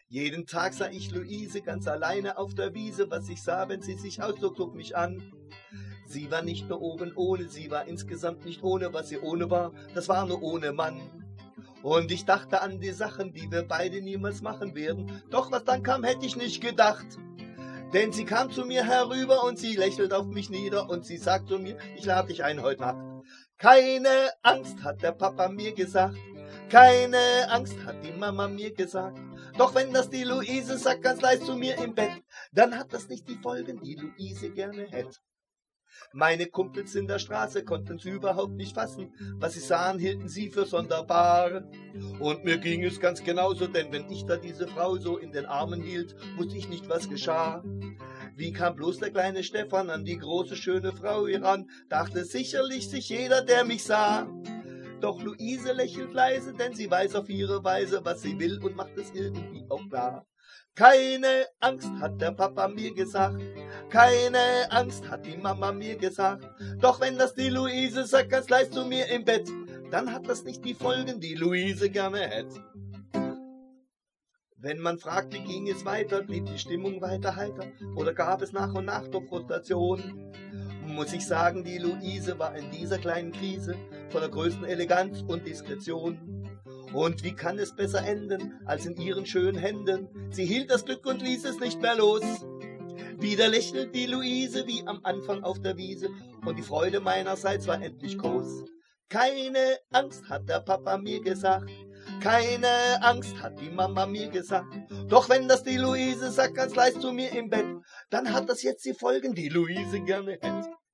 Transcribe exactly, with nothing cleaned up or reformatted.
Jeden Tag sah ich Luise ganz alleine auf der Wiese. Was ich sah, wenn sie sich auszog, guck mich an. Sie war nicht nur oben ohne, sie war insgesamt nicht ohne. Was sie ohne war, das war nur ohne Mann. Und ich dachte an die Sachen, die wir beide niemals machen werden. Doch was dann kam, hätte ich nicht gedacht. Denn sie kam zu mir herüber und sie lächelt auf mich nieder und sie sagt zu mir, ich lade dich ein heute Nacht. Keine Angst, hat der Papa mir gesagt. Keine Angst, hat die Mama mir gesagt. Doch wenn das die Luise sagt, ganz leise zu mir im Bett, dann hat das nicht die Folgen, die Luise gerne hätte. Meine Kumpels in der Straße konnten's überhaupt nicht fassen. Was sie sahen, hielten sie für sonderbar. Und mir ging es ganz genauso, denn wenn ich da diese Frau so in den Armen hielt, wusste ich nicht, was geschah. Wie kam bloß der kleine Stefan an die große, schöne Frau heran? Dachte sicherlich sich jeder, der mich sah. Doch Luise lächelt leise, denn sie weiß auf ihre Weise, was sie will und macht es irgendwie auch klar. Keine Angst, hat der Papa mir gesagt. Keine Angst, hat die Mama mir gesagt. Doch wenn das die Luise sagt, ganz leise zu mir im Bett, dann hat das nicht die Folgen, die Luise gerne hätte. Wenn man fragt, wie ging es weiter, blieb die Stimmung weiter heiter oder gab es nach und nach doch Frustration? Muss ich sagen, die Luise war in dieser kleinen Krise von der größten Eleganz und Diskretion. Und wie kann es besser enden, als in ihren schönen Händen? Sie hielt das Glück und ließ es nicht mehr los. Wieder lächelt die Luise wie am Anfang auf der Wiese und die Freude meinerseits war endlich groß. Keine Angst, hat der Papa mir gesagt. Keine Angst, hat die Mama mir gesagt. Doch wenn das die Luise sagt, ganz leise zu mir im Bett, dann hat das jetzt die Folgen, die Luise gerne hätte.